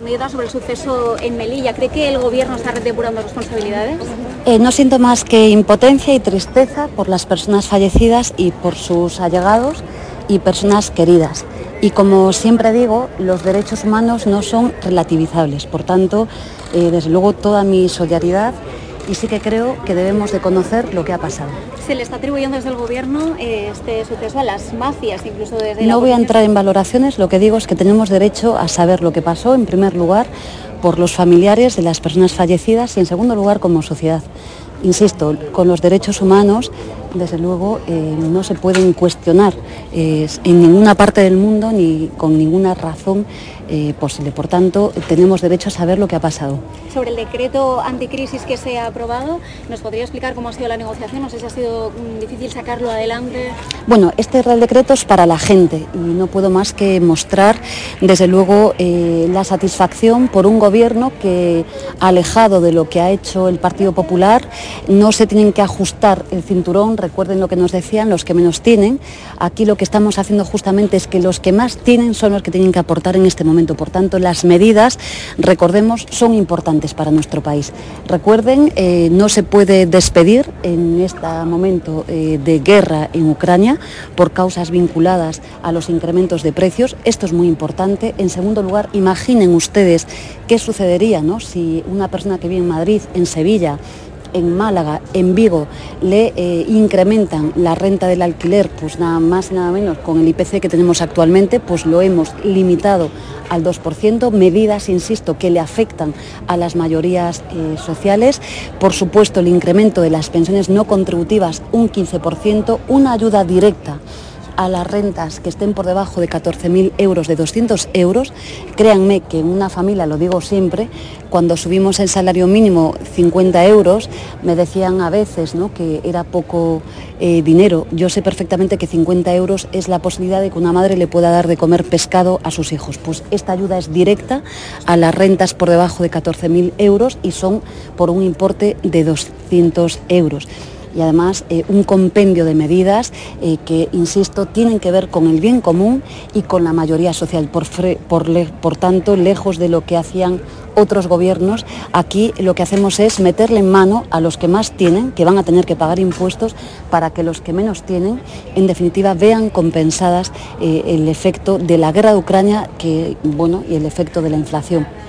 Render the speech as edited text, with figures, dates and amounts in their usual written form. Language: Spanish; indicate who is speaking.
Speaker 1: Medida sobre el suceso en Melilla. ¿Cree que el Gobierno está depurando responsabilidades?
Speaker 2: No siento más que impotencia y tristeza por las personas fallecidas y por sus allegados y personas queridas. Y como siempre digo, los derechos humanos no son relativizables. Por tanto, desde luego toda mi solidaridad, y sí que creo que debemos de conocer lo que ha pasado.
Speaker 1: ¿Se le está atribuyendo desde el Gobierno este suceso a las mafias, incluso desde la
Speaker 2: No voy a
Speaker 1: oposición?
Speaker 2: entrar en valoraciones, lo que digo es que tenemos derecho a saber lo que pasó, en primer lugar, por los familiares de las personas fallecidas y, en segundo lugar, como sociedad. Insisto, con los derechos humanos, desde luego, no se pueden cuestionar en ninguna parte del mundo ni con ninguna razón posible. Por tanto, tenemos derecho a saber lo que ha pasado.
Speaker 1: Sobre el decreto anticrisis que se ha aprobado, ¿nos podría explicar cómo ha sido la negociación? No sé si ha sido difícil sacarlo adelante.
Speaker 2: Bueno, este Real Decreto es para la gente y no puedo más que mostrar, desde luego, la satisfacción por un gobierno que, alejado de lo que ha hecho el Partido Popular, no se tienen que ajustar el cinturón. Recuerden lo que nos decían los que menos tienen. Aquí lo que estamos haciendo justamente es que los que más tienen son los que tienen que aportar en este momento. Por tanto, las medidas, recordemos, son importantes para nuestro país. Recuerden, no se puede despedir en este momento de guerra en Ucrania por causas vinculadas a los incrementos de precios. Esto es muy importante. En segundo lugar, imaginen ustedes qué sucedería, ¿no?, si una persona que vive en Madrid, en Sevilla, en Málaga, en Vigo, le incrementan la renta del alquiler, pues nada más y nada menos con el IPC que tenemos actualmente, pues lo hemos limitado al 2%, medidas, insisto, que le afectan a las mayorías sociales. Por supuesto, el incremento de las pensiones no contributivas, un 15%, una ayuda directa a las rentas que estén por debajo de 14.000 euros, de 200 euros. Créanme que en una familia, lo digo siempre, cuando subimos el salario mínimo 50 euros, me decían a veces, ¿no?, que era poco dinero. Yo sé perfectamente que 50 euros es la posibilidad de que una madre le pueda dar de comer pescado a sus hijos. Pues esta ayuda es directa a las rentas por debajo de 14.000 euros y son por un importe de 200 euros. Y además un compendio de medidas que, insisto, tienen que ver con el bien común y con la mayoría social. Por tanto, lejos de lo que hacían otros gobiernos, aquí lo que hacemos es meterle en mano a los que más tienen, que van a tener que pagar impuestos, para que los que menos tienen, en definitiva, vean compensadas el efecto de la guerra de Ucrania y el efecto de la inflación.